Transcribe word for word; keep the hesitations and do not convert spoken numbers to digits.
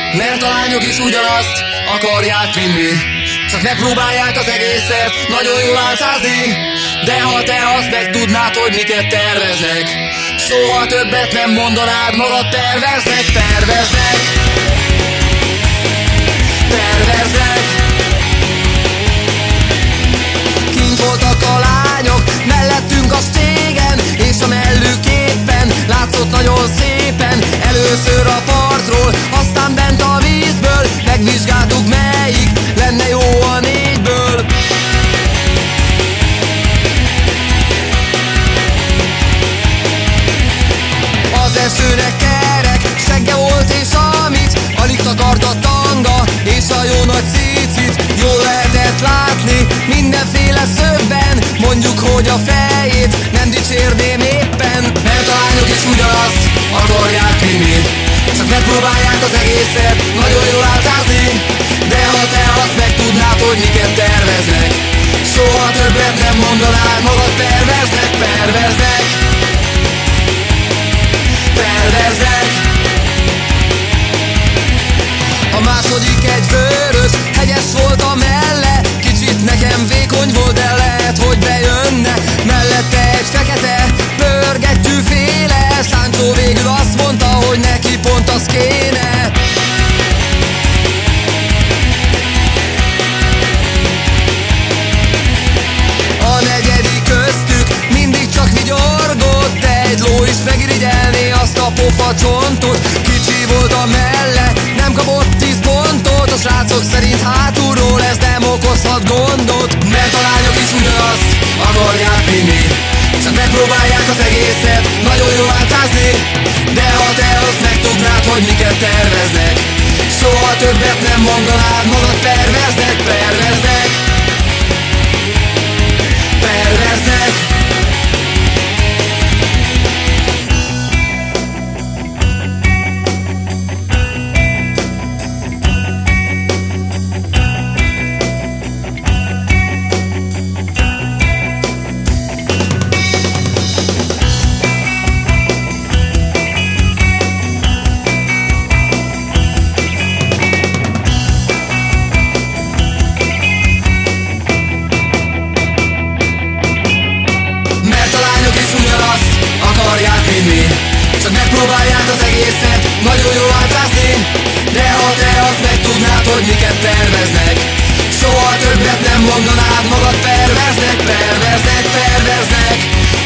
Mert a lányok is ugyanazt akarják, mint mi. Csak megpróbálják az egészet nagyon jól álcázni. De ha te azt meg tudnád, hogy miket terveznek, soha többet nem mondanád magad. Terveznek, terveznek, terveznek. Kint voltak a lányok mellettünk a stégen, és a mellük éppen látszott nagyon szépen. Először a partról, aztán bent a vízből megvizsgáltuk, melyik lenne jó a négyből. Az esőnek kerek segge volt, és amit alig takart a tanga és a jó nagy cicit. Jól lehetett látni mindenféle szögben, mondjuk, hogy a fejét nem dicsérném éppen. Mert a lányok is ugyanazt akarják, mint mi. Csak megpróbálják az egészet nagyon jól álcázni. De ha te azt meg tudnád, hogy miket terveznek, soha többet nem mondanád magad. Perverznek, perverznek, perverznek. A második egy vörös, hegyes volt a melle. Kicsit nekem vékony volt, de lehet, hogy bejönne. Mellette egy fekete, pörgettyű féle. Sancho végül azt mondta, hogy neki pont az kéne. A negyedik köztük mindig csak vigyorgott, de egy ló is megirigyelné azt a pofacsontot. Kicsi volt a melle, nem kapott tíz pontot. A srácok szerint hátulról ez nem okozhat gondot. Mert a lányok is ugyanazt akarják, mint mi. Csak megpróbálják az egészet nagyon jól álcázni. De ha te azt meg tudnád, hogy miket terveznek, soha többet nem mondanád magad. Perverznek, perverznek, perverznek. Akarják, mint mi. Csak megpróbálják az egészet nagyon jól álcázni. De ha te azt meg tudnád, hogy miket terveznek, soha többet nem mondanád magad. Perverznek, perverznek, perverznek,